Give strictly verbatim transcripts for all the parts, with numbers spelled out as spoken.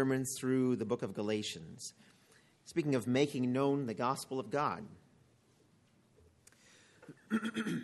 sermons through the book of Galatians. Speaking of making known the gospel of God. I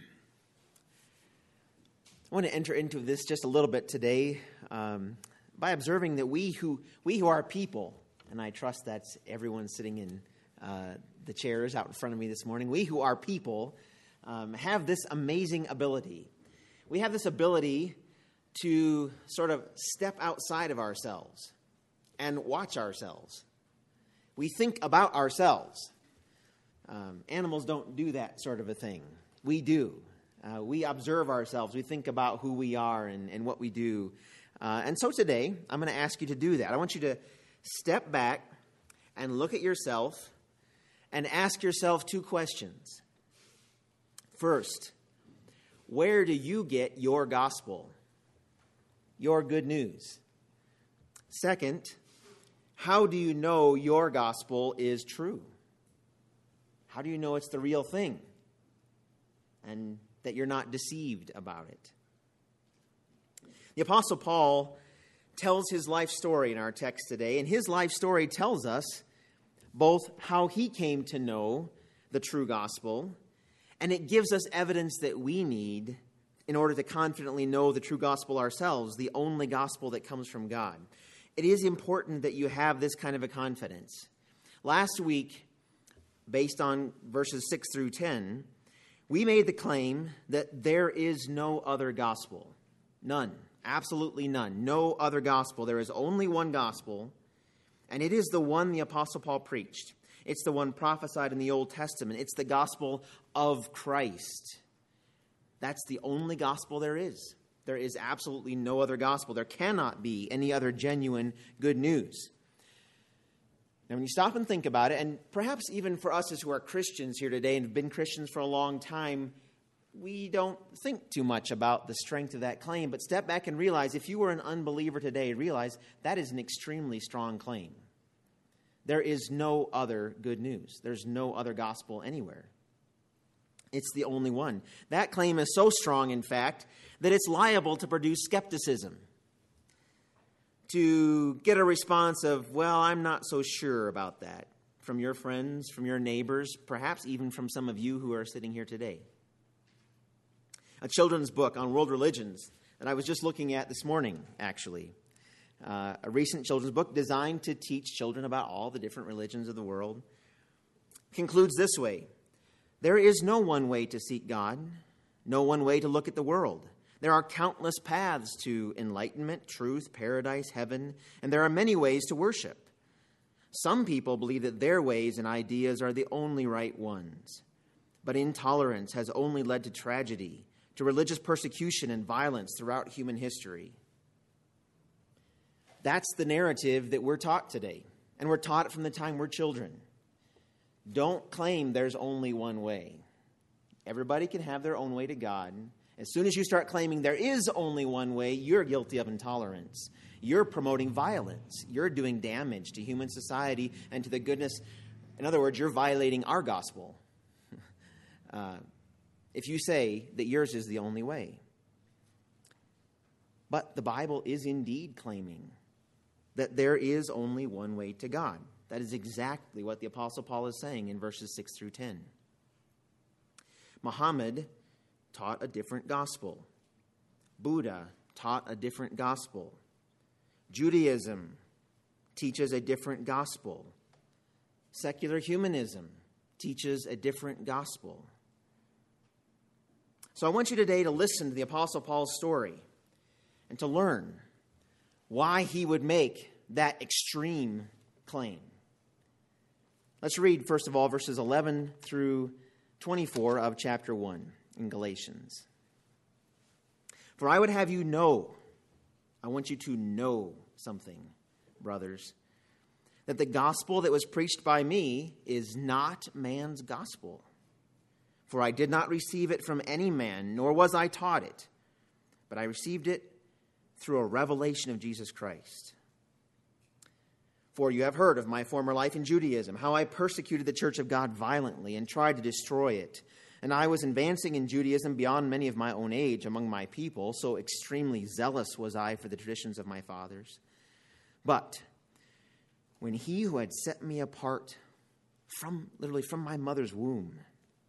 want to enter into this just a little bit today um, by observing that we who we who are people, and I trust that's everyone sitting in uh, the chairs out in front of me this morning, we who are people um, have this amazing ability. We have this ability to sort of step outside of ourselves and watch ourselves. We think about ourselves. Um, animals don't do that sort of a thing. We do. Uh, we observe ourselves. We think about who we are and, and what we do. Uh, and so today, I'm going to ask you to do that. I want you to step back and look at yourself and ask yourself two questions. First, where do you get your gospel, your good news? Second, how do you know your gospel is true? How do you know it's the real thing and that you're not deceived about it? The Apostle Paul tells his life story in our text today, and his life story tells us both how he came to know the true gospel, and it gives us evidence that we need in order to confidently know the true gospel ourselves, the only gospel that comes from God. It is important that you have this kind of a confidence. Last week, based on verses six through ten, we made the claim that there is no other gospel. None. Absolutely none. No other gospel. There is only one gospel, and it is the one the Apostle Paul preached. It's the one prophesied in the Old Testament. It's the gospel of Christ. That's the only gospel there is. There is absolutely no other gospel. There cannot be any other genuine good news. Now, when you stop and think about it, and perhaps even for us as who are Christians here today and have been Christians for a long time, we don't think too much about the strength of that claim. But step back and realize, if you were an unbeliever today, realize that is an extremely strong claim. There is no other good news. There's no other gospel anywhere. It's the only one. That claim is so strong, in fact, that it's liable to produce skepticism. To get a response of, well, I'm not so sure about that, from your friends, from your neighbors, perhaps even from some of you who are sitting here today. A children's book on world religions that I was just looking at this morning, actually. Uh, a recent children's book designed to teach children about all the different religions of the world, concludes this way. There is no one way to seek God, no one way to look at the world. There are countless paths to enlightenment, truth, paradise, heaven, and there are many ways to worship. Some people believe that their ways and ideas are the only right ones, but intolerance has only led to tragedy, to religious persecution and violence throughout human history. That's the narrative that we're taught today, and we're taught it from the time we're children. Don't claim there's only one way. Everybody can have their own way to God. As soon as you start claiming there is only one way, you're guilty of intolerance. You're promoting violence. You're doing damage to human society and to the goodness. In other words, you're violating our gospel. uh, if you say that yours is the only way. But the Bible is indeed claiming that there is only one way to God. That is exactly what the Apostle Paul is saying in verses six through ten. Muhammad taught a different gospel. Buddha taught a different gospel. Judaism teaches a different gospel. Secular humanism teaches a different gospel. So I want you today to listen to the Apostle Paul's story and to learn why he would make that extreme claim. Let's read, first of all, verses eleven through twenty-four of chapter one in Galatians. For I would have you know, I want you to know something, brothers, that the gospel that was preached by me is not man's gospel. For I did not receive it from any man, nor was I taught it, but I received it through a revelation of Jesus Christ. For you have heard of my former life in Judaism, how I persecuted the church of God violently and tried to destroy it. And I was advancing in Judaism beyond many of my own age among my people, so extremely zealous was I for the traditions of my fathers. But when he who had set me apart from, literally from my mother's womb,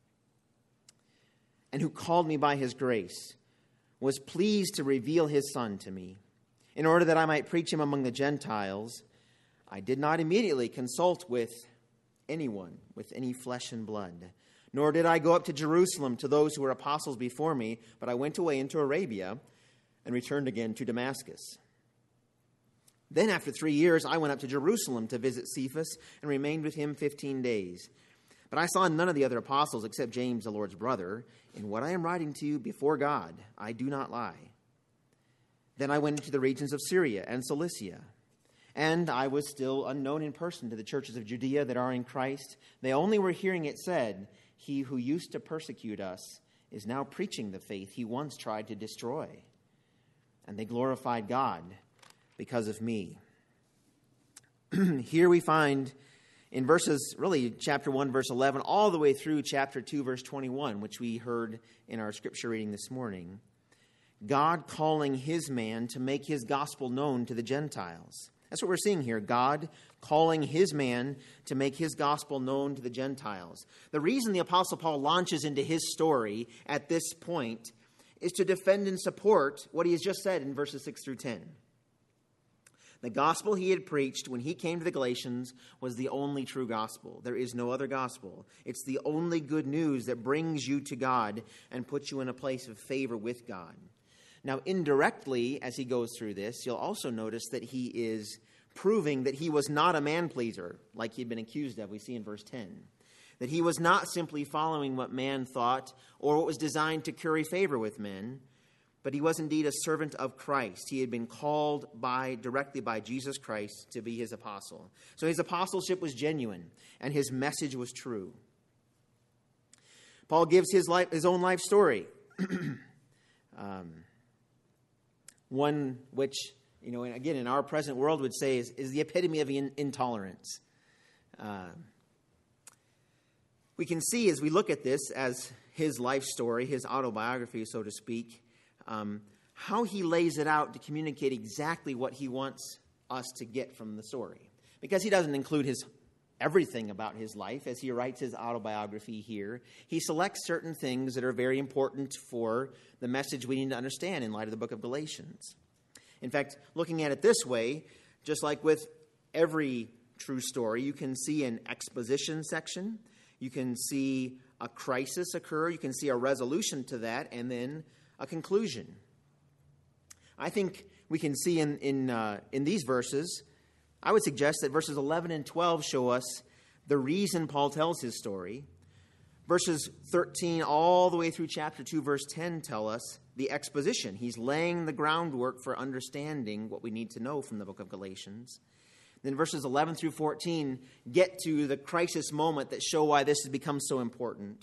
and who called me by his grace, was pleased to reveal his Son to me, in order that I might preach him among the Gentiles, I did not immediately consult with anyone, with any flesh and blood, nor did I go up to Jerusalem to those who were apostles before me, but I went away into Arabia and returned again to Damascus. Then after three years, I went up to Jerusalem to visit Cephas and remained with him fifteen days. But I saw none of the other apostles except James, the Lord's brother. In what I am writing to you before God, I do not lie. Then I went into the regions of Syria and Cilicia, and I was still unknown in person to the churches of Judea that are in Christ. They only were hearing it said, he who used to persecute us is now preaching the faith he once tried to destroy. And they glorified God because of me. Here we find in verses, really chapter one, verse eleven, all the way through chapter two, verse twenty-one, which we heard in our scripture reading this morning, God calling his man to make his gospel known to the Gentiles. That's what we're seeing here. God calling his man to make his gospel known to the Gentiles. The reason the Apostle Paul launches into his story at this point is to defend and support what he has just said in verses six through ten. The gospel he had preached when he came to the Galatians was the only true gospel. There is no other gospel. It's the only good news that brings you to God and puts you in a place of favor with God. Now, indirectly, as he goes through this, you'll also notice that he is proving that he was not a man-pleaser, like he'd been accused of, we see in verse ten. That he was not simply following what man thought or what was designed to curry favor with men, but he was indeed a servant of Christ. He had been called by directly by Jesus Christ to be his apostle. So his apostleship was genuine, and his message was true. Paul gives his life, his own life story. um, one which, you know, again, in our present world would say is, is the epitome of in, intolerance. Uh, we can see as we look at this as his life story, his autobiography, so to speak, um, how he lays it out to communicate exactly what he wants us to get from the story. Because he doesn't include his everything about his life as he writes his autobiography here. He selects certain things that are very important for the message we need to understand in light of the book of Galatians. In fact, looking at it this way, just like with every true story, you can see an exposition section, you can see a crisis occur, you can see a resolution to that, and then a conclusion. I think we can see in in, uh, in these verses, I would suggest that verses eleven and twelve show us the reason Paul tells his story. Verses thirteen all the way through chapter two, verse ten tell us the exposition. He's laying the groundwork for understanding what we need to know from the book of Galatians. Then verses eleven through fourteen get to the crisis moment that show why this has become so important.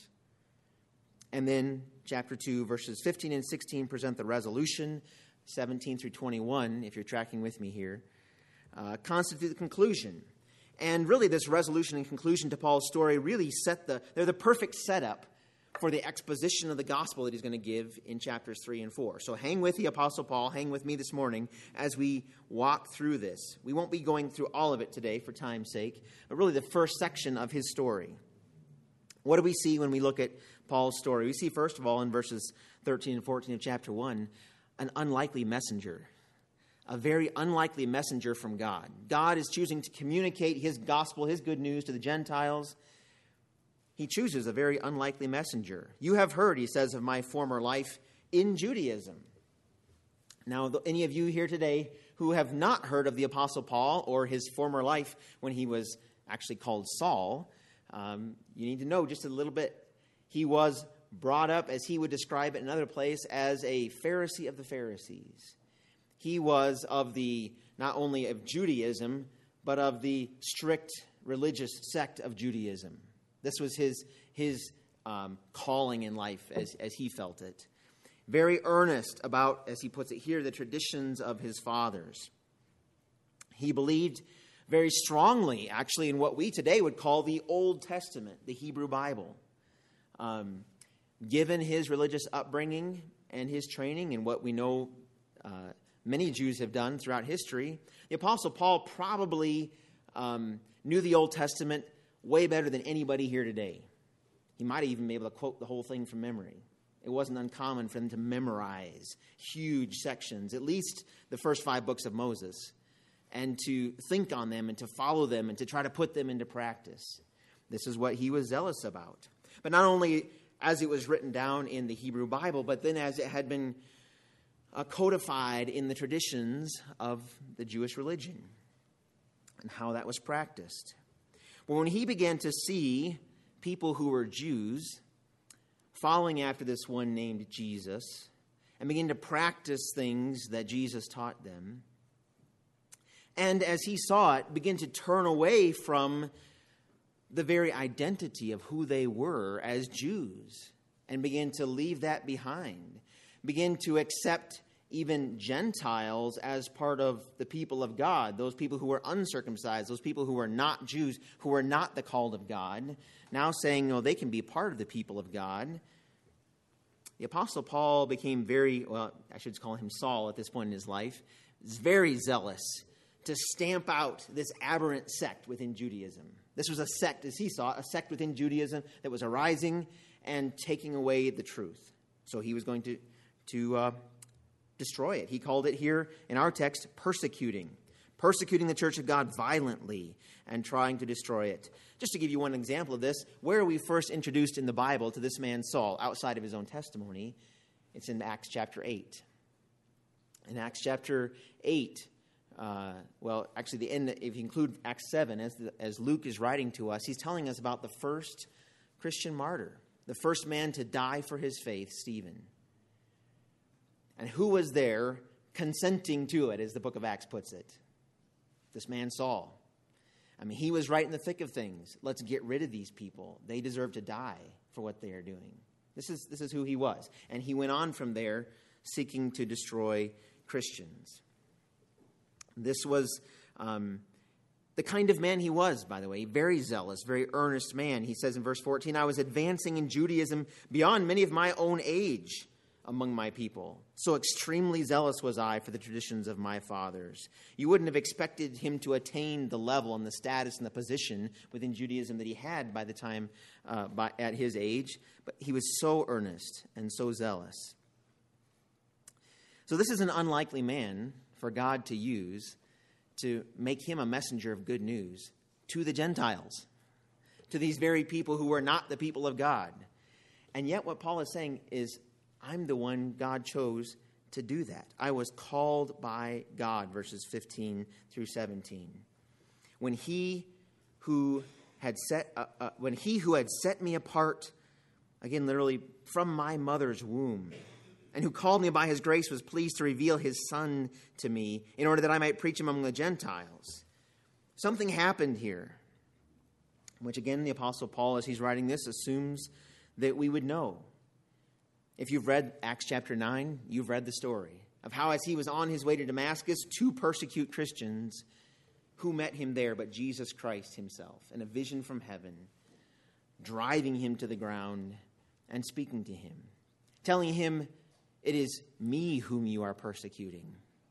And then chapter two, verses fifteen and sixteen present the resolution. seventeen through twenty-one, if you're tracking with me here, uh, constitute the conclusion. And really this resolution and conclusion to Paul's story really set the, they're the perfect setup for the exposition of the gospel that he's going to give in chapters three and four. So hang with the Apostle Paul, hang with me this morning as we walk through this. We won't be going through all of it today for time's sake, but really the first section of his story. What do we see when we look at Paul's story? We see, first of all, in verses thirteen and fourteen of chapter one, an unlikely messenger. A very unlikely messenger from God. God is choosing to communicate his gospel, his good news to the Gentiles. He chooses a very unlikely messenger. You have heard, he says, of my former life in Judaism. Now, any of you here today who have not heard of the Apostle Paul or his former life when he was actually called Saul, um, you need to know just a little bit. He was brought up, as he would describe it in another place, as a Pharisee of the Pharisees. He was of the, not only of Judaism, but of the strict religious sect of Judaism. This was his, his um, calling in life as, as he felt it. Very earnest about, as he puts it here, the traditions of his fathers. He believed very strongly, actually, in what we today would call the Old Testament, the Hebrew Bible. Um, given his religious upbringing and his training and what we know uh, many Jews have done throughout history, the Apostle Paul probably um, knew the Old Testament way better than anybody here today. He might have even been able to quote the whole thing from memory. It wasn't uncommon for them to memorize huge sections, at least the first five books of Moses, and to think on them and to follow them and to try to put them into practice. This is what he was zealous about. But not only as it was written down in the Hebrew Bible, but then as it had been uh, codified in the traditions of the Jewish religion and how that was practiced. Well, when he began to see people who were Jews following after this one named Jesus and begin to practice things that Jesus taught them, and as he saw it, begin to turn away from the very identity of who they were as Jews and begin to leave that behind, begin to accept even Gentiles as part of the people of God, those people who were uncircumcised, those people who were not Jews, who were not the called of God, now saying, no, they can be part of the people of God. The Apostle Paul became very, well, I should call him Saul at this point in his life, is very zealous to stamp out this aberrant sect within Judaism. This was a sect, as he saw, a sect within Judaism that was arising and taking away the truth. So he was going to, to uh, destroy it. He called it here in our text, persecuting. Persecuting the church of God violently and trying to destroy it. Just to give you one example of this, where are we first introduced in the Bible to this man Saul, outside of his own testimony? It's in Acts chapter eight. In Acts chapter eight, Uh, well, actually, the end. If you include Acts seven, as the, as Luke is writing to us, he's telling us about the first Christian martyr, the first man to die for his faith, Stephen. And who was there consenting to it, as the book of Acts puts it? This man Saul. I mean, he was right in the thick of things. Let's get rid of these people. They deserve to die for what they are doing. This is this is who he was, and he went on from there, seeking to destroy Christians. This was um, the kind of man he was, by the way, very zealous, very earnest man. He says in verse fourteen, I was advancing in Judaism beyond many of my own age among my people. So extremely zealous was I for the traditions of my fathers. You wouldn't have expected him to attain the level and the status and the position within Judaism that he had by the time, uh, by, at his age, but he was so earnest and so zealous. So this is an unlikely man for God to use to make him a messenger of good news to the Gentiles, to these very people who were not the people of God. And yet what Paul is saying is, I'm the one God chose to do that. I was called by God, verses fifteen through seventeen. When he who had set uh, uh, when he who had set me apart, again literally from my mother's womb, and who called me by his grace was pleased to reveal his Son to me in order that I might preach him among the Gentiles. Something happened here, which again the Apostle Paul, as he's writing this, assumes that we would know. If you've read Acts chapter nine, you've read the story of how as he was on his way to Damascus to persecute Christians, who met him there but Jesus Christ himself in a vision from heaven, driving him to the ground and speaking to him, telling him, it is me whom you are persecuting.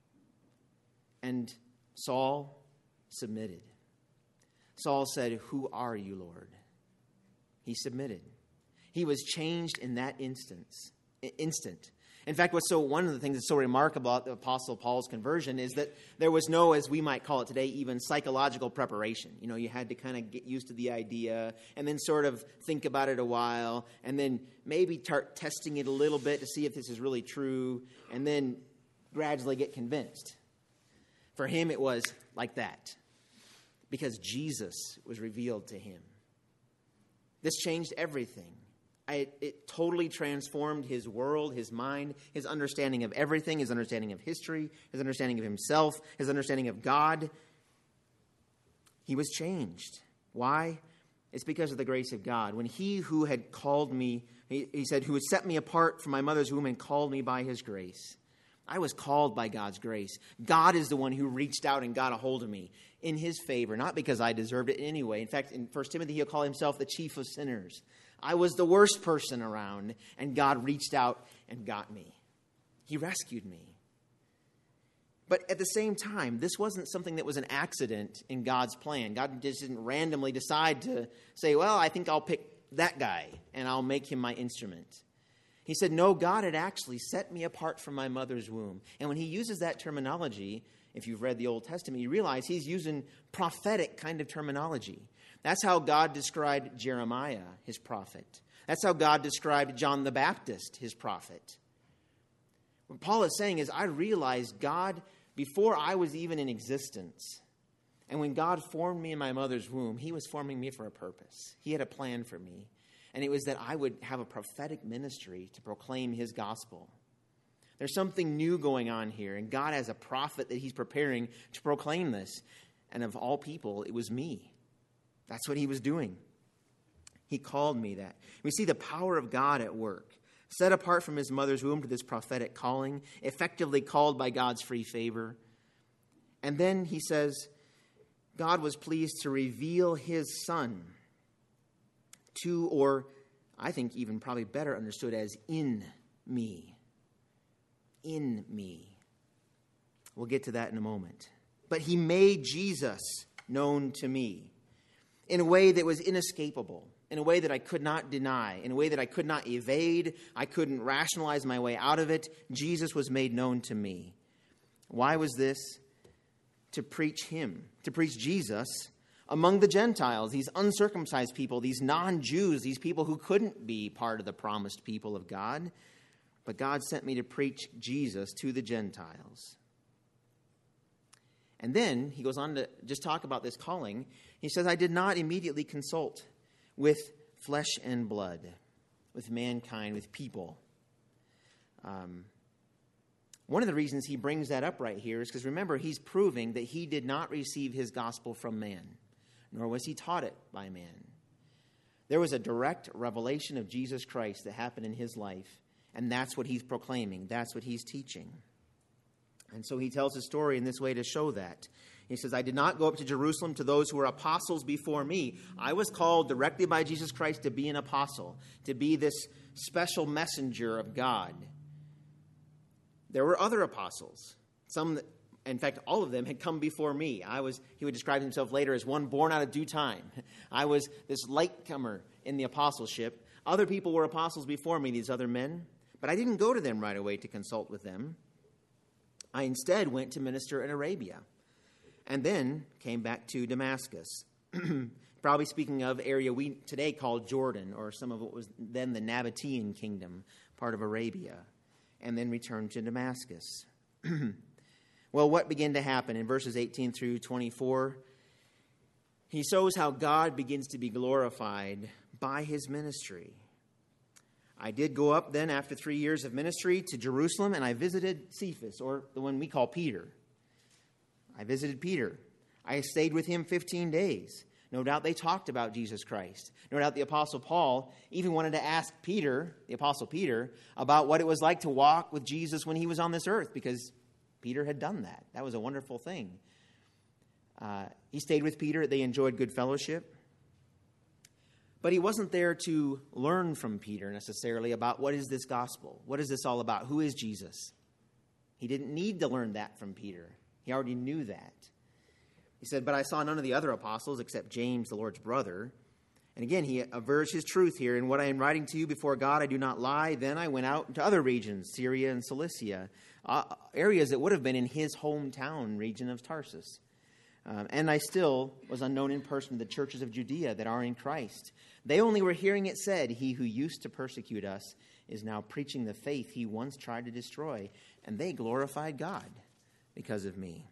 And Saul submitted. Saul said, who are you, Lord? He submitted. He was changed in that instance, instant. In fact, what's so one of the things that's so remarkable about the Apostle Paul's conversion is that there was no, as we might call it today, even psychological preparation. You know, you had to kind of get used to the idea and then sort of think about it a while and then maybe start testing it a little bit to see if this is really true and then gradually get convinced. For him, it was like that because Jesus was revealed to him. This changed everything. I, it totally transformed his world, his mind, his understanding of everything, his understanding of history, his understanding of himself, his understanding of God. He was changed. Why? It's because of the grace of God. When he who had called me, he, he said, who had set me apart from my mother's womb and called me by his grace. I was called by God's grace. God is the one who reached out and got a hold of me in his favor, not because I deserved it anyway. In fact, in First Timothy, he'll call himself the chief of sinners. I was the worst person around, and God reached out and got me. He rescued me. But at the same time, this wasn't something that was an accident in God's plan. God just didn't randomly decide to say, well, I think I'll pick that guy and I'll make him my instrument. He said, no, God had actually set me apart from my mother's womb. And when he uses that terminology, if you've read the Old Testament, you realize he's using prophetic kind of terminology. That's how God described Jeremiah, his prophet. That's how God described John the Baptist, his prophet. What Paul is saying is, I realized God, before I was even in existence, and when God formed me in my mother's womb, he was forming me for a purpose. He had a plan for me. And it was that I would have a prophetic ministry to proclaim his gospel. There's something new going on here, and God has a prophet that he's preparing to proclaim this. And of all people, it was me. That's what he was doing. He called me that. We see the power of God at work, set apart from his mother's womb to this prophetic calling, effectively called by God's free favor. And then he says, God was pleased to reveal his Son to, or I think even probably better understood as in me. In me. We'll get to that in a moment. But he made Jesus known to me in a way that was inescapable, in a way that I could not deny, in a way that I could not evade. I couldn't rationalize my way out of it. Jesus was made known to me. Why was this? To preach him, to preach Jesus among the Gentiles, these uncircumcised people, these non-Jews, these people who couldn't be part of the promised people of God. But God sent me to preach Jesus to the Gentiles. And then he goes on to just talk about this calling. He says, I did not immediately consult with flesh and blood, with mankind, with people. Um, one of the reasons he brings that up right here is because, remember, he's proving that he did not receive his gospel from man, nor was he taught it by man. There was a direct revelation of Jesus Christ that happened in his life, and that's what he's proclaiming. That's what he's teaching. And so he tells his story in this way to show that. He says, I did not go up to Jerusalem to those who were apostles before me. I was called directly by Jesus Christ to be an apostle, to be this special messenger of God. There were other apostles. Some, that, in fact, all of them had come before me. I was, he would describe himself later as one born out of due time. I was this latecomer in the apostleship. Other people were apostles before me, these other men. But I didn't go to them right away to consult with them. I instead went to minister in Arabia and then came back to Damascus. Probably speaking of area we today call Jordan, or some of what was then the Nabatean kingdom, part of Arabia, and then returned to Damascus. Well, what began to happen in verses eighteen through twenty-four? He shows how God begins to be glorified by his ministry. I did go up then after three years of ministry to Jerusalem, and I visited Cephas, or the one we call Peter. I visited Peter. I stayed with him fifteen days. No doubt they talked about Jesus Christ. No doubt the Apostle Paul even wanted to ask Peter, the Apostle Peter, about what it was like to walk with Jesus when he was on this earth, because Peter had done that. That was a wonderful thing. Uh, he stayed with Peter. They enjoyed good fellowship. But he wasn't there to learn from Peter necessarily about what is this gospel? What is this all about? Who is Jesus? He didn't need to learn that from Peter. He already knew that. He said, but I saw none of the other apostles except James, the Lord's brother. And again, he avers his truth here. In what I am writing to you before God, I do not lie. Then I went out into other regions, Syria and Cilicia, uh, areas that would have been in his hometown region of Tarsus. Um, and I still was unknown in person to the churches of Judea that are in Christ. They only were hearing it said, he who used to persecute us is now preaching the faith he once tried to destroy. And they glorified God because of me.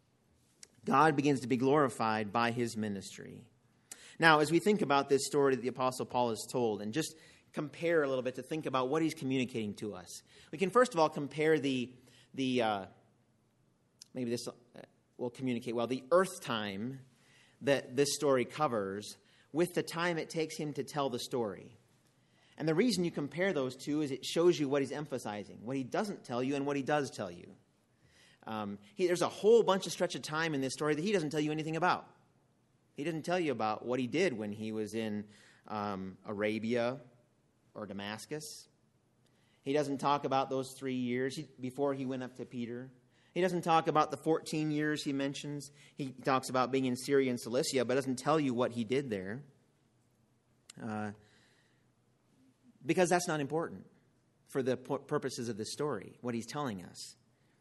God begins to be glorified by his ministry. Now, as we think about this story that the Apostle Paul has told, and just compare a little bit to think about what he's communicating to us, we can first of all compare the, the uh, maybe this will communicate well, the earth time that this story covers with the time it takes him to tell the story. And the reason you compare those two is it shows you what he's emphasizing, what he doesn't tell you and what he does tell you. Um, he, there's a whole bunch of stretch of time in this story that he doesn't tell you anything about. He didn't tell you about what he did when he was in um, Arabia or Damascus. He doesn't talk about those three years before he went up to Peter. He doesn't talk about the fourteen years he mentions. He talks about being in Syria and Cilicia, but doesn't tell you what he did there. Uh, because that's not important for the purposes of this story, what he's telling us.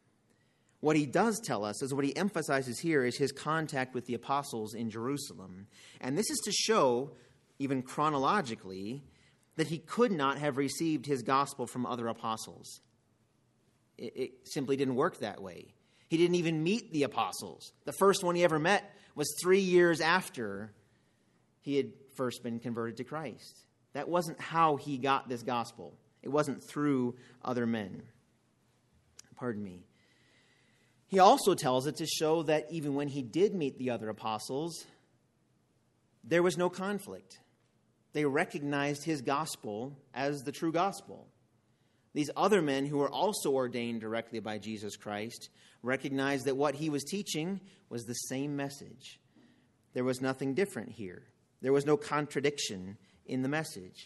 What he does tell us is what he emphasizes here is his contact with the apostles in Jerusalem. And this is to show, even chronologically, that he could not have received his gospel from other apostles. It, it simply didn't work that way. He didn't even meet the apostles. The first one he ever met was three years after he had first been converted to Christ. That wasn't how he got this gospel. It wasn't through other men. Pardon me. He also tells it to show that even when he did meet the other apostles, there was no conflict. They recognized his gospel as the true gospel. These other men who were also ordained directly by Jesus Christ recognized that what he was teaching was the same message. There was nothing different here. There was no contradiction in the message.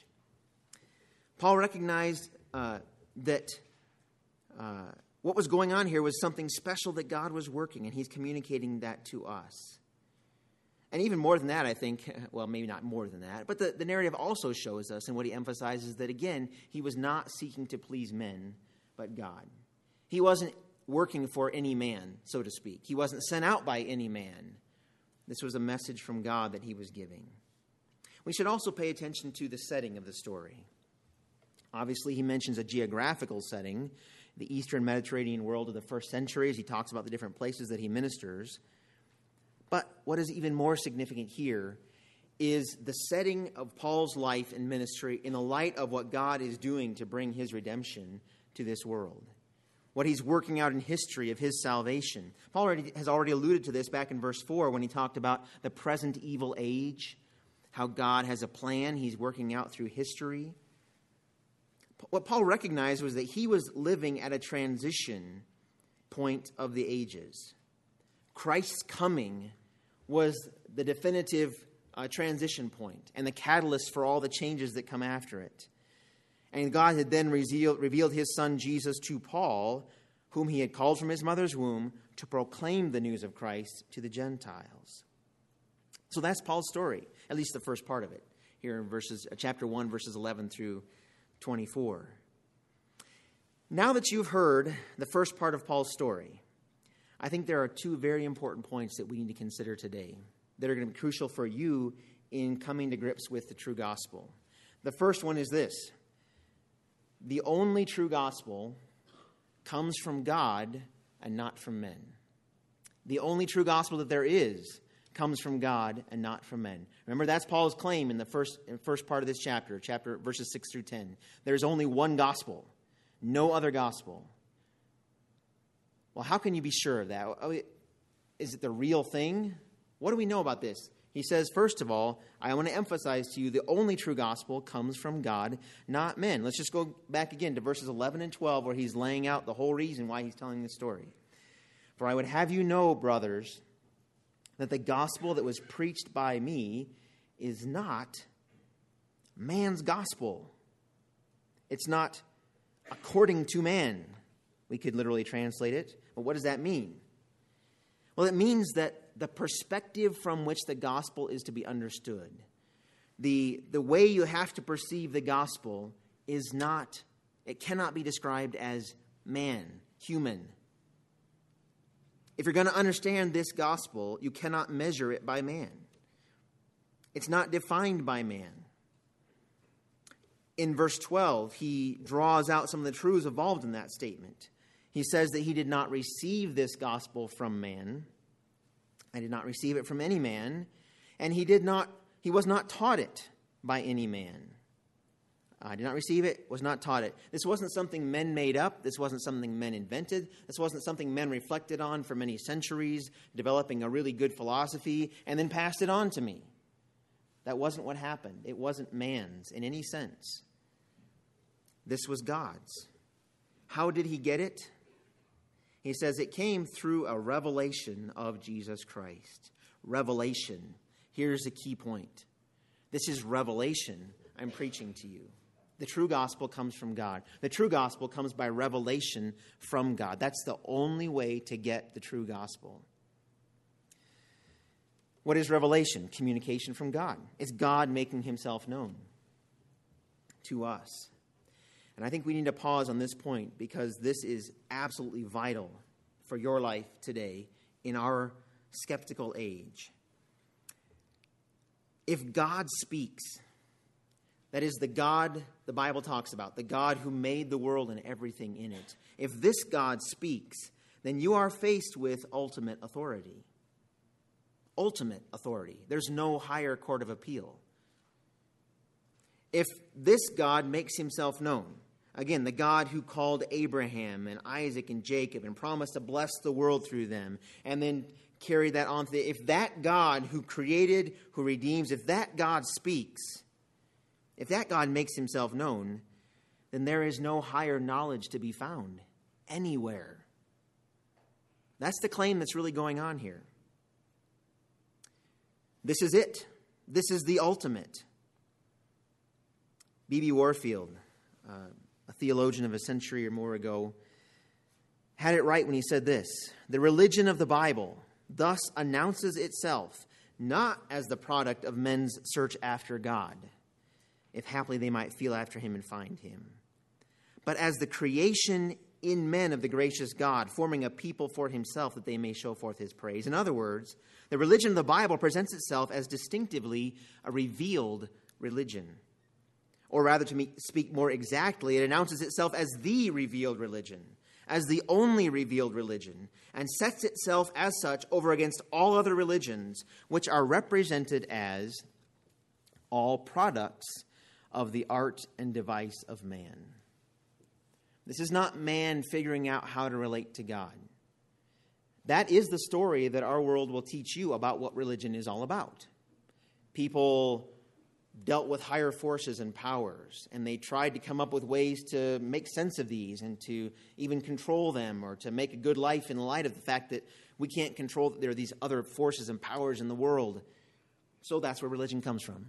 Paul recognized uh, that uh, what was going on here was something special that God was working, and he's communicating that to us. And even more than that, I think, well, maybe not more than that, but the, the narrative also shows us, and what he emphasizes, that again, he was not seeking to please men, but God. He wasn't working for any man, so to speak. He wasn't sent out by any man. This was a message from God that he was giving. We should also pay attention to the setting of the story. Obviously, he mentions a geographical setting, the Eastern Mediterranean world of the first century, as he talks about the different places that he ministers. But what is even more significant here is the setting of Paul's life and ministry in the light of what God is doing to bring his redemption to this world. What he's working out in history of his salvation. Paul already, has already alluded to this back in verse four when he talked about the present evil age, how God has a plan he's working out through history. What Paul recognized was that he was living at a transition point of the ages. Christ's coming was the definitive uh, transition point and the catalyst for all the changes that come after it. And God had then revealed, revealed his son Jesus to Paul, whom he had called from his mother's womb to proclaim the news of Christ to the Gentiles. So that's Paul's story, at least the first part of it, here in verses, uh, chapter one, verses eleven through twenty-four. Now that you've heard the first part of Paul's story, I think there are two very important points that we need to consider today that are going to be crucial for you in coming to grips with the true gospel. The first one is this: the only true gospel comes from God and not from men. The only true gospel that there is comes from God and not from men. Remember, that's Paul's claim in the first, in first part of this chapter, chapter verses six through ten. There's only one gospel, no other gospel. Well, how can you be sure of that? Is it the real thing? What do we know about this? He says, first of all, I want to emphasize to you the only true gospel comes from God, not men. Let's just go back again to verses eleven and twelve, where he's laying out the whole reason why he's telling this story. For I would have you know, brothers, that the gospel that was preached by me is not man's gospel. It's not according to man. We could literally translate it. But what does that mean? Well, it means that the perspective from which the gospel is to be understood, the, the way you have to perceive the gospel is not, it cannot be described as man, human. If you're going to understand this gospel, you cannot measure it by man. It's not defined by man. In verse twelve, he draws out some of the truths involved in that statement. He says that he did not receive this gospel from man. I did not receive it from any man, and he did not, he was not taught it by any man. I did not receive it, was not taught it. This wasn't something men made up. This wasn't something men invented. This wasn't something men reflected on for many centuries, developing a really good philosophy, and then passed it on to me. That wasn't what happened. It wasn't man's in any sense. This was God's. How did he get it? He says it came through a revelation of Jesus Christ. Revelation. Here's the key point. This is revelation I'm preaching to you. The true gospel comes from God. The true gospel comes by revelation from God. That's the only way to get the true gospel. What is revelation? Communication from God. It's God making himself known to us. And I think we need to pause on this point because this is absolutely vital for your life today in our skeptical age. If God speaks, that is the God the Bible talks about, the God who made the world and everything in it. If this God speaks, then you are faced with ultimate authority. Ultimate authority. There's no higher court of appeal. If this God makes himself known, again, the God who called Abraham and Isaac and Jacob and promised to bless the world through them, and then carried that on to the, if that God who created, who redeems, if that God speaks, if that God makes himself known, then there is no higher knowledge to be found anywhere. That's the claim that's really going on here. This is it. This is the ultimate. B B Warfield, uh, a theologian of a century or more ago, had it right when he said this: the religion of the Bible thus announces itself not as the product of men's search after God, if haply they might feel after him and find him, but as the creation in men of the gracious God, forming a people for himself that they may show forth his praise. In other words, the religion of the Bible presents itself as distinctively a revealed religion. Or rather, to speak more exactly, it announces itself as the revealed religion, as the only revealed religion, and sets itself as such over against all other religions, which are represented as all products of the art and device of man. This is not man figuring out how to relate to God. That is the story that our world will teach you about what religion is all about. People dealt with higher forces and powers, and they tried to come up with ways to make sense of these and to even control them or to make a good life in light of the fact that we can't control that there are these other forces and powers in the world. So that's where religion comes from.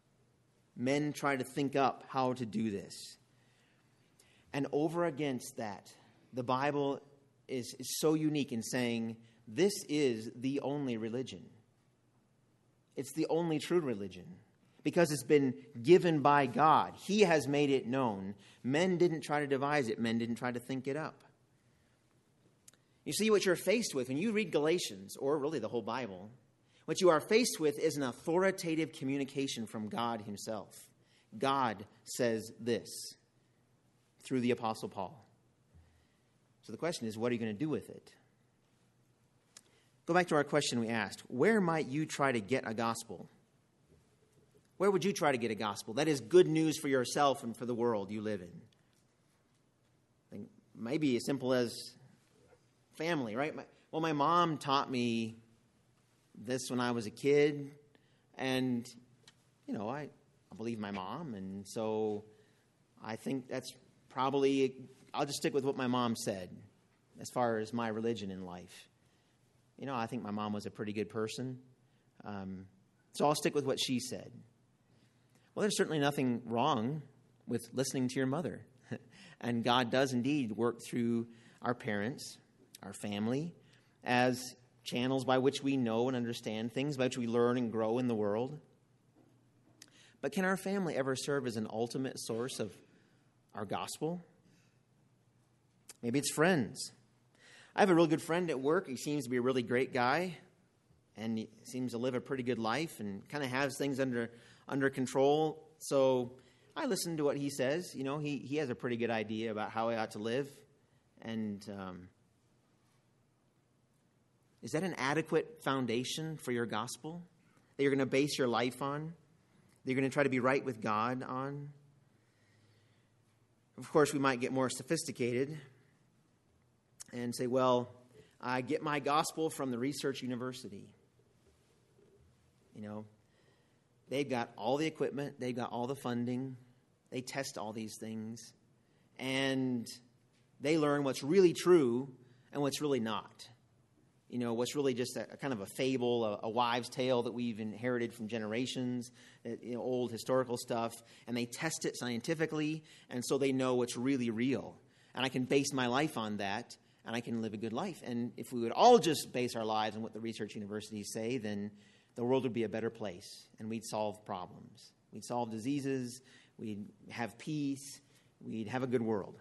Men try to think up how to do this. And over against that, the Bible is, is so unique in saying this is the only religion. It's the only true religion because it's been given by God. He has made it known. Men didn't try to devise it. Men didn't try to think it up. You see, what you're faced with when you read Galatians, or really the whole Bible, what you are faced with is an authoritative communication from God himself. God says this through the Apostle Paul. So the question is, what are you going to do with it? Go back to our question we asked. Where might you try to get a gospel? Where would you try to get a gospel? That is good news for yourself and for the world you live in. I think maybe as simple as family, right? My, well, my mom taught me this when I was a kid, and, you know, I, I believe my mom, and so I think that's probably, I'll just stick with what my mom said as far as my religion in life. You know, I think my mom was a pretty good person, um, so I'll stick with what she said. Well, there's certainly nothing wrong with listening to your mother, and God does indeed work through our parents, our family, as channels by which we know and understand things, by which we learn and grow in the world. But can our family ever serve as an ultimate source of our gospel? Maybe it's friends. I have a really good friend at work. He seems to be a really great guy, and he seems to live a pretty good life and kind of has things under under control. So I listen to what he says. You know, he, he has a pretty good idea about how I ought to live. And um, is that an adequate foundation for your gospel that you're going to base your life on, that you're going to try to be right with God on? Of course, we might get more sophisticated and say, well, I get my gospel from the Research University. You know, they've got all the equipment, they've got all the funding, they test all these things, and they learn what's really true and what's really not. you know, what's really just a, a kind of a fable, a, a wives' tale that we've inherited from generations, uh, you know, old historical stuff, and they test it scientifically, and so they know what's really real. And I can base my life on that, and I can live a good life. And if we would all just base our lives on what the research universities say, then the world would be a better place, and we'd solve problems. We'd solve diseases, we'd have peace, we'd have a good world.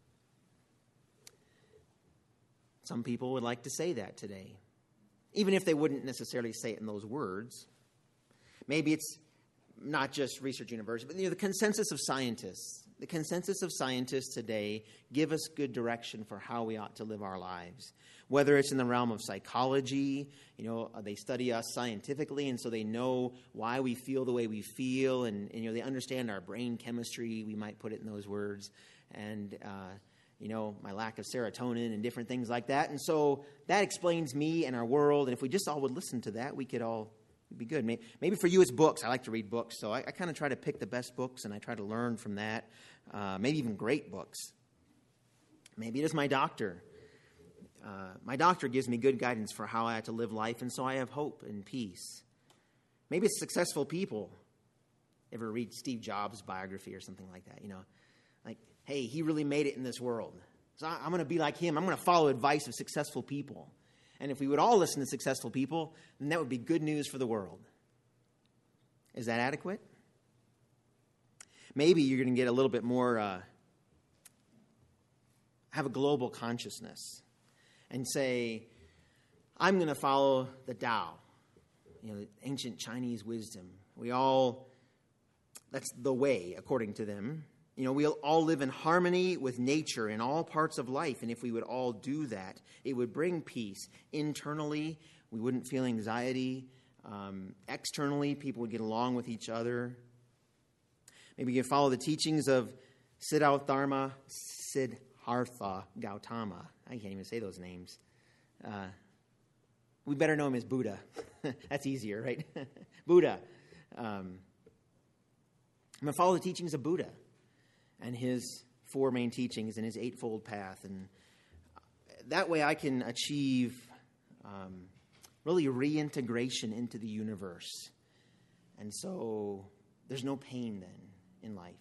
Some people would like to say that today, even if they wouldn't necessarily say it in those words. Maybe it's not just research universities, but you know, the consensus of scientists. The consensus of scientists today give us good direction for how we ought to live our lives. Whether it's in the realm of psychology, you know, they study us scientifically, and so they know why we feel the way we feel, and, and you know, they understand our brain chemistry, we might put it in those words, and uh, you know, my lack of serotonin and different things like that. And so that explains me and our world, and if we just all would listen to that, we could all be good. Maybe, maybe for you it's books. I like to read books, so I, I kind of try to pick the best books, and I try to learn from that, uh, maybe even great books. Maybe it is my doctor. Uh, my doctor gives me good guidance for how I have to live life, and so I have hope and peace. Maybe it's successful people. Ever read Steve Jobs' biography or something like that? You know, like, hey, he really made it in this world. So I, I'm going to be like him. I'm going to follow advice of successful people. And if we would all listen to successful people, then that would be good news for the world. Is that adequate? Maybe you're going to get a little bit more, uh, have a global consciousness and say, I'm going to follow the Tao, you know, the ancient Chinese wisdom. We all, that's the way, according to them. You know, we'll all live in harmony with nature in all parts of life. And if we would all do that, it would bring peace. Internally, we wouldn't feel anxiety. Um, externally, people would get along with each other. Maybe you follow the teachings of Siddhartha, Siddhartha Gautama. I can't even say those names. Uh, we better know him as Buddha. That's easier, right? Buddha. Um, I'm going to follow the teachings of Buddha and his four main teachings and his eightfold path. And that way I can achieve um, really reintegration into the universe. And so there's no pain then in life.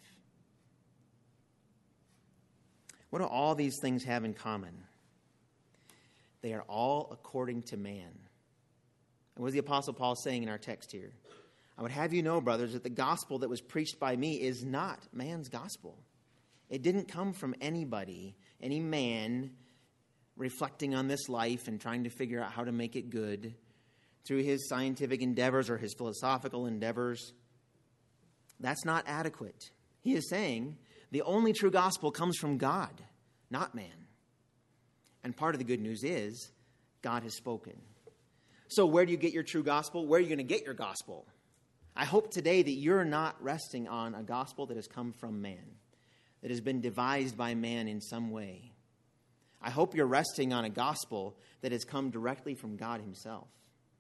What do all these things have in common? They are all according to man. And what is the Apostle Paul saying in our text here? I would have you know, brothers, that the gospel that was preached by me is not man's gospel. It didn't come from anybody, any man reflecting on this life and trying to figure out how to make it good through his scientific endeavors or his philosophical endeavors. That's not adequate. He is saying the only true gospel comes from God, not man. And part of the good news is God has spoken. So where do you get your true gospel? Where are you going to get your gospel? I hope today that you're not resting on a gospel that has come from man, that has been devised by man in some way. I hope you're resting on a gospel that has come directly from God himself.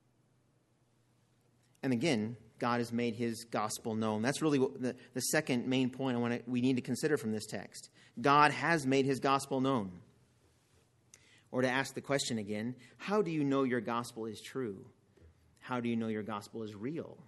And again, God has made his gospel known. That's really what the, the second main point I want to, we need to consider from this text. God has made his gospel known. Or to ask the question again, how do you know your gospel is true? How do you know your gospel is real?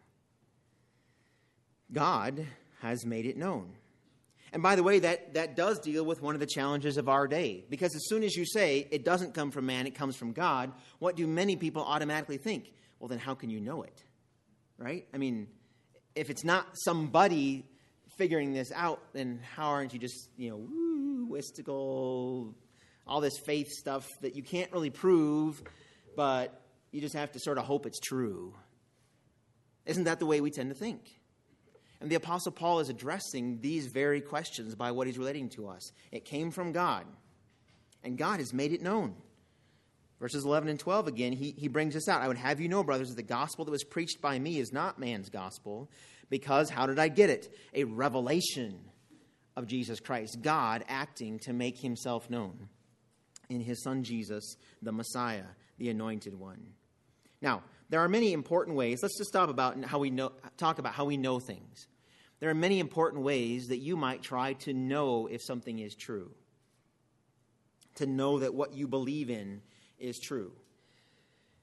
God has made it known. And by the way, that, that does deal with one of the challenges of our day. Because as soon as you say it doesn't come from man, it comes from God, what do many people automatically think? Well, then how can you know it? Right? I mean, if it's not somebody figuring this out, then how aren't you just, you know, woo, mystical, all this faith stuff that you can't really prove, but you just have to sort of hope it's true? Isn't that the way we tend to think? And the Apostle Paul is addressing these very questions by what he's relating to us. It came from God, and God has made it known. Verses eleven and twelve again, he, he brings this out. I would have you know, brothers, that the gospel that was preached by me is not man's gospel, because how did I get it? A revelation of Jesus Christ, God acting to make himself known in his son Jesus, the Messiah, the anointed one. Now, there are many important ways. Let's just stop about how we know, talk about how we know things. There are many important ways that you might try to know if something is true, to know that what you believe in is true.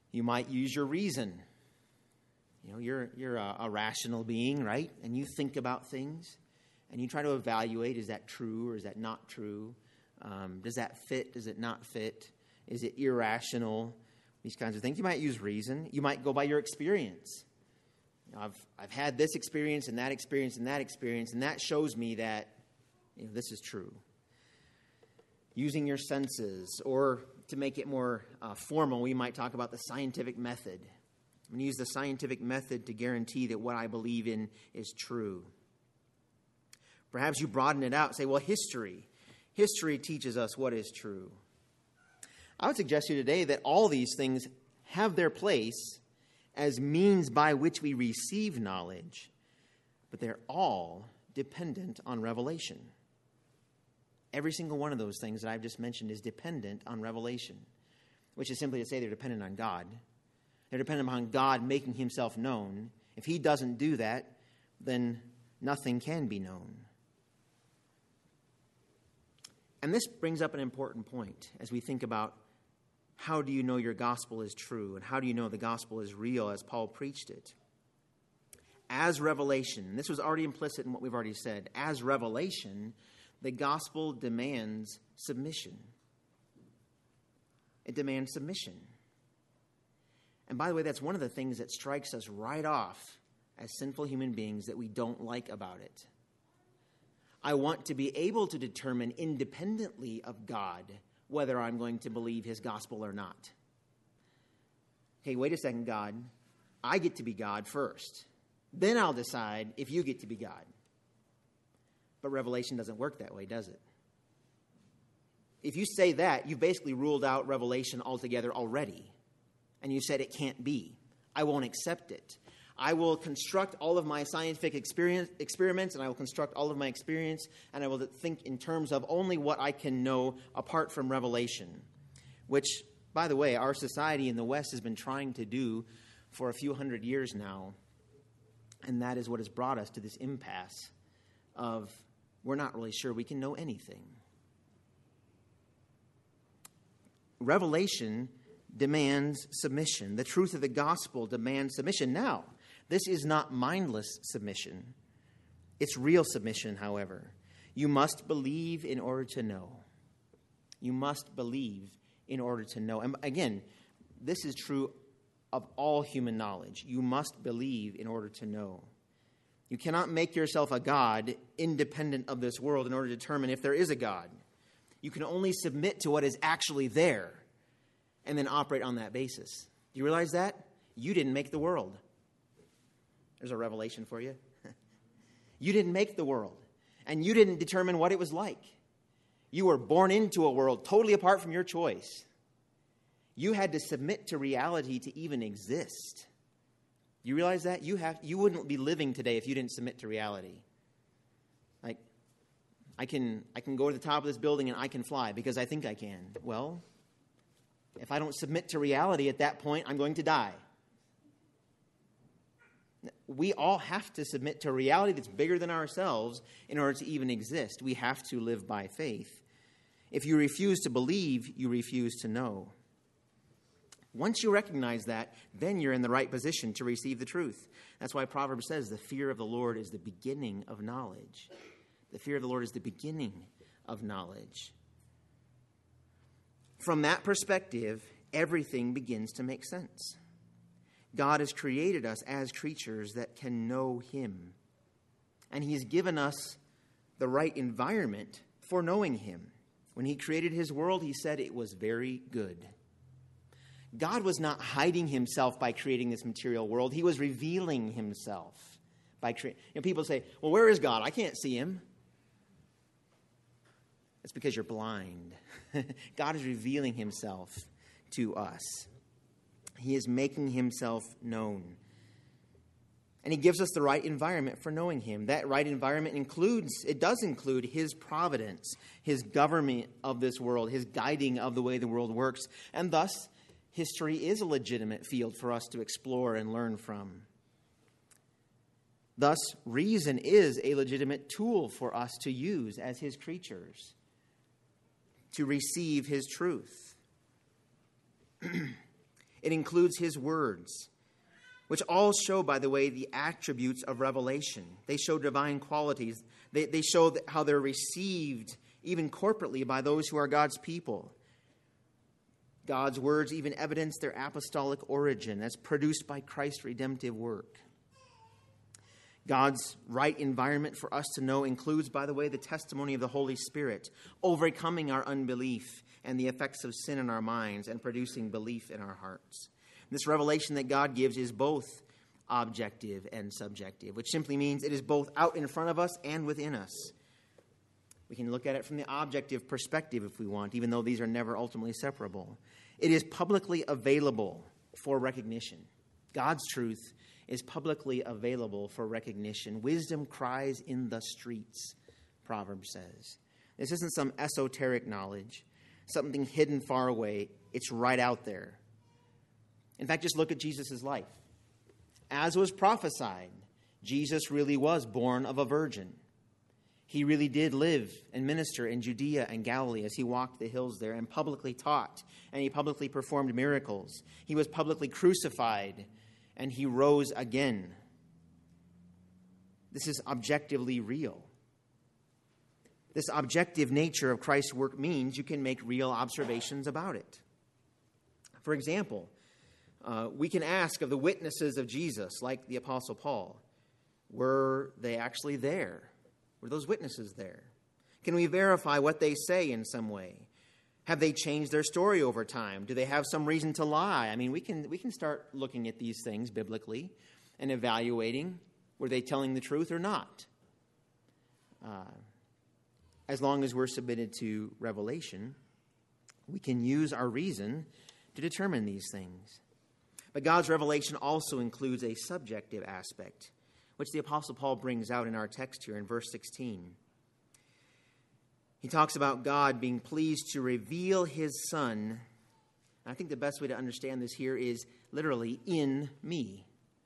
You might use your reason. You know, you're, you're a, a rational being, right? And you think about things, and you try to evaluate, is that true or is that not true? Um, does that fit? Does it not fit? Is it irrational? These kinds of things. You might use reason. You might go by your experience. You know, I've I've had this experience and that experience and that experience, and that shows me that, you know, this is true. Using your senses, or to make it more uh, formal, we might talk about the scientific method. I'm going to use the scientific method to guarantee that what I believe in is true. Perhaps you broaden it out and say, well, history. History teaches us what is true. I would suggest to you today that all these things have their place as means by which we receive knowledge, but they're all dependent on revelation. Every single one of those things that I've just mentioned is dependent on revelation, which is simply to say they're dependent on God. They're dependent upon God making himself known. If he doesn't do that, then nothing can be known. And this brings up an important point as we think about how do you know your gospel is true, and how do you know the gospel is real as Paul preached it? As revelation, and this was already implicit in what we've already said, as revelation, the gospel demands submission. It demands submission. And by the way, that's one of the things that strikes us right off as sinful human beings that we don't like about it. I want to be able to determine independently of God whether I'm going to believe his gospel or not. Okay, wait a second, God. I get to be God first. Then I'll decide if you get to be God. But Revelation doesn't work that way, does it? If you say that, you've basically ruled out Revelation altogether already. And you said it can't be. I won't accept it. I will construct all of my scientific experience, experiments, and I will construct all of my experience, and I will think in terms of only what I can know apart from revelation, which, by the way, our society in the West has been trying to do for a few hundred years now, and that is what has brought us to this impasse of we're not really sure we can know anything. Revelation demands submission. The truth of the gospel demands submission. Now, this is not mindless submission. It's real submission, however. You must believe in order to know. You must believe in order to know. And again, this is true of all human knowledge. You must believe in order to know. You cannot make yourself a God independent of this world in order to determine if there is a God. You can only submit to what is actually there and then operate on that basis. Do you realize that? You didn't make the world. There's a revelation for you. You didn't make the world, and you didn't determine what it was like. You were born into a world totally apart from your choice. You had to submit to reality to even exist. You realize that? You have you wouldn't be living today if you didn't submit to reality. Like, I can I can go to the top of this building and I can fly because I think I can. Well, if I don't submit to reality at that point, I'm going to die. We all have to submit to a reality that's bigger than ourselves in order to even exist. We have to live by faith. If you refuse to believe, you refuse to know. Once you recognize that, then you're in the right position to receive the truth. That's why Proverbs says the fear of the Lord is the beginning of knowledge. The fear of the Lord is the beginning of knowledge. From that perspective, everything begins to make sense. God has created us as creatures that can know him. And he's given us the right environment for knowing him. When he created his world, he said it was very good. God was not hiding himself by creating this material world. He was revealing himself by creating. You know, people say, well, where is God? I can't see him. It's because you're blind. God is revealing himself to us. He is making himself known. And he gives us the right environment for knowing him. That right environment includes, it does include his providence, his government of this world, his guiding of the way the world works. And thus, history is a legitimate field for us to explore and learn from. Thus, reason is a legitimate tool for us to use as his creatures to receive his truth. It includes his words, which all show, by the way, the attributes of revelation. They show divine qualities. They, they show how they're received even corporately by those who are God's people. God's words even evidence their apostolic origin as produced by Christ's redemptive work. God's right environment for us to know includes, by the way, the testimony of the Holy Spirit, overcoming our unbelief and the effects of sin in our minds and producing belief in our hearts. This revelation that God gives is both objective and subjective, which simply means it is both out in front of us and within us. We can look at it from the objective perspective if we want, even though these are never ultimately separable. It is publicly available for recognition. God's truth is publicly available for recognition. Wisdom cries in the streets, Proverbs says. This isn't some esoteric knowledge, something hidden far away. It's right out there. In fact, just look at Jesus' life. As was prophesied, Jesus really was born of a virgin. He really did live and minister in Judea and Galilee as he walked the hills there and publicly taught, and he publicly performed miracles. He was publicly crucified, and he rose again. This is objectively real. This objective nature of Christ's work means you can make real observations about it. For example, uh, we can ask of the witnesses of Jesus, like the Apostle Paul, were they actually there? Were those witnesses there? Can we verify what they say in some way? Have they changed their story over time? Do they have some reason to lie? I mean, we can we can start looking at these things biblically and evaluating, were they telling the truth or not? Uh, as long as we're submitted to revelation, we can use our reason to determine these things. But God's revelation also includes a subjective aspect, which the Apostle Paul brings out in our text here in verse sixteen. He talks about God being pleased to reveal his Son. I think the best way to understand this here is literally in me.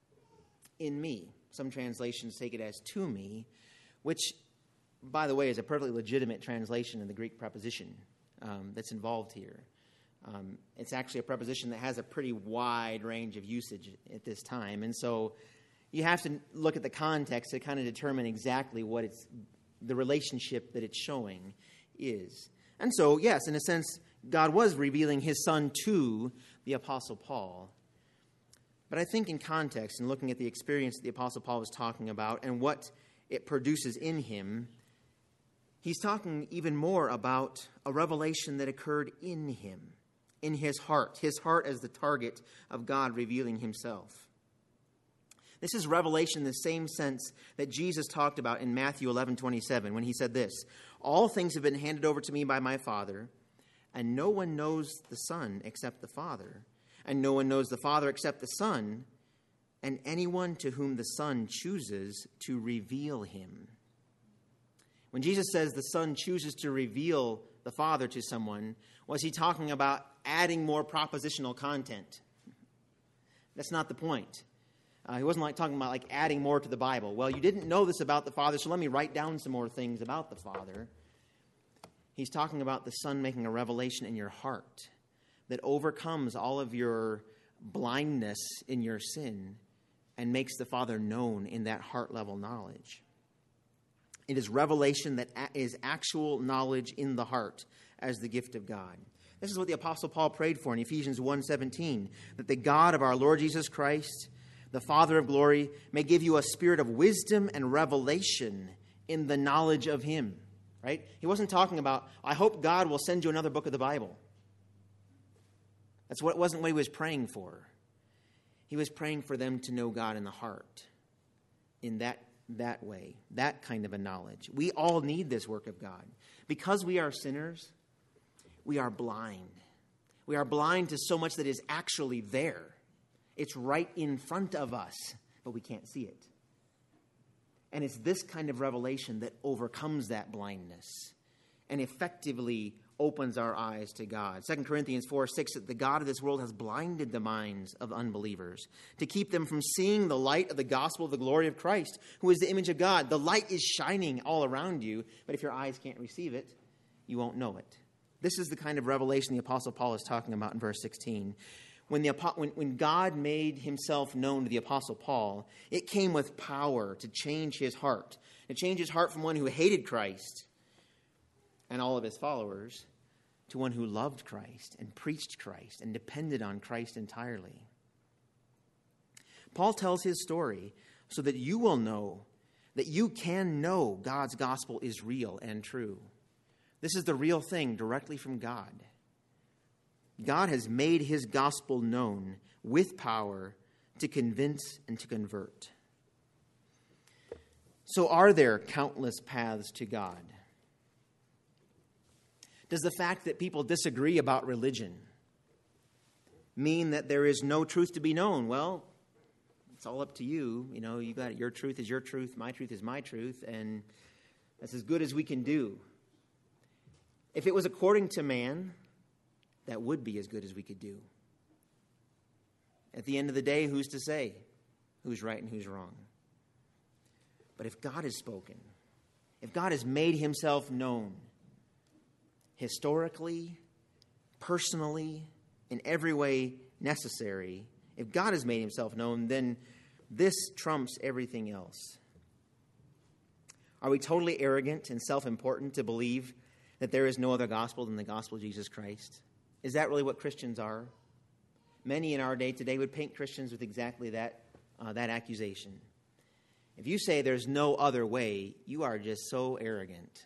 In me. Some translations take it as to me, which, by the way, is a perfectly legitimate translation of the Greek preposition um, that's involved here. Um, it's actually a preposition that has a pretty wide range of usage at this time. And so you have to look at the context to kind of determine exactly what it's, the relationship that it's showing is. And so, yes, in a sense, God was revealing his Son to the Apostle Paul. But I think in context, and looking at the experience that the Apostle Paul was talking about and what it produces in him, he's talking even more about a revelation that occurred in him, in his heart, his heart as the target of God revealing himself. This is revelation in the same sense that Jesus talked about in Matthew eleven twenty-seven when he said this, "All things have been handed over to me by my Father, and no one knows the Son except the Father, and no one knows the Father except the Son, and anyone to whom the Son chooses to reveal him." When Jesus says the Son chooses to reveal the Father to someone, was he talking about adding more propositional content? That's not the point. Uh, he wasn't like talking about like adding more to the Bible. Well, you didn't know this about the Father, so let me write down some more things about the Father. He's talking about the Son making a revelation in your heart that overcomes all of your blindness in your sin and makes the Father known in that heart-level knowledge. It is revelation that is actual knowledge in the heart as the gift of God. This is what the Apostle Paul prayed for in Ephesians one seventeen, that the God of our Lord Jesus Christ, the Father of glory, may give you a spirit of wisdom and revelation in the knowledge of him. Right? He wasn't talking about, I hope God will send you another book of the Bible. That's what wasn't what he was praying for. He was praying for them to know God in the heart, in that, that way, that kind of a knowledge. We all need this work of God. Because we are sinners, we are blind. We are blind to so much that is actually there. It's right in front of us, but we can't see it. And it's this kind of revelation that overcomes that blindness and effectively opens our eyes to God. Second Corinthians four six, that the God of this world has blinded the minds of unbelievers to keep them from seeing the light of the gospel of the glory of Christ, who is the image of God. The light is shining all around you, but if your eyes can't receive it, you won't know it. This is the kind of revelation the Apostle Paul is talking about in verse sixteen. when, the, when, when God made himself known to the Apostle Paul, it came with power to change his heart. To change his heart from one who hated Christ and all of his followers to one who loved Christ and preached Christ and depended on Christ entirely. Paul tells his story so that you will know, that you can know God's gospel is real and true. This is the real thing directly from God. God has made his gospel known with power to convince and to convert. So are there countless paths to God? Does the fact that people disagree about religion mean that there is no truth to be known? Well, it's all up to you. You know, you got it. Your truth is your truth. My truth is my truth. And that's as good as we can do. If it was according to man, that would be as good as we could do. At the end of the day, who's to say who's right and who's wrong? But if God has spoken, if God has made himself known, historically, personally, in every way necessary, if God has made himself known, then this trumps everything else. Are we totally arrogant and self-important to believe that there is no other gospel than the gospel of Jesus Christ? Is that really what Christians are? Many in our day today would paint Christians with exactly that, uh, that accusation. If you say there's no other way, you are just so arrogant.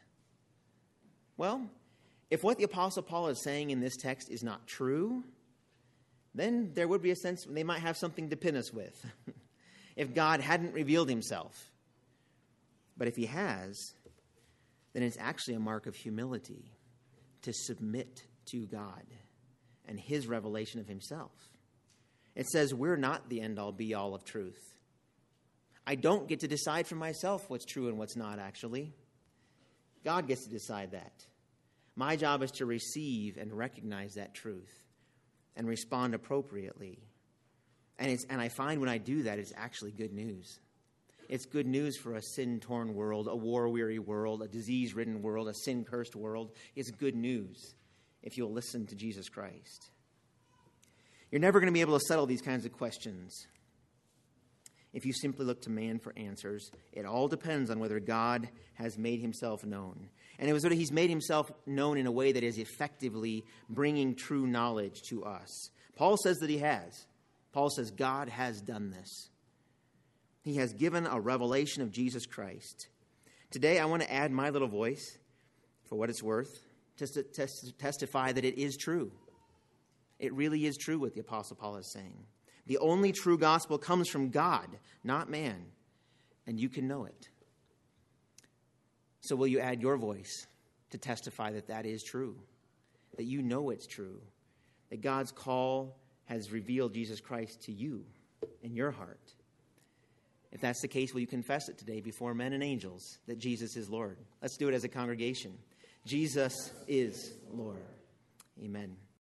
Well, if what the Apostle Paul is saying in this text is not true, then there would be a sense they might have something to pin us with. If God hadn't revealed himself. But if he has, then it's actually a mark of humility to submit to God and his revelation of himself. It says we're not the end-all, be-all of truth. I don't get to decide for myself what's true and what's not, actually. God gets to decide that. My job is to receive and recognize that truth and respond appropriately. And it's and I find when I do that, it's actually good news. It's good news for a sin-torn world, a war-weary world, a disease-ridden world, a sin-cursed world. It's good news if you'll listen to Jesus Christ. You're never going to be able to settle these kinds of questions if you simply look to man for answers. It all depends on whether God has made himself known. And it was whether he's made himself known in a way that is effectively bringing true knowledge to us. Paul says that he has. Paul says God has done this. He has given a revelation of Jesus Christ. Today I want to add my little voice, for what it's worth, just to tes- testify that it is true. It really is true what the Apostle Paul is saying. The only true gospel comes from God, not man, and you can know it. So will you add your voice to testify that that is true, that you know it's true, that God's call has revealed Jesus Christ to you in your heart? If that's the case, will you confess it today before men and angels that Jesus is Lord? Let's do it as a congregation. Jesus is Lord. Amen.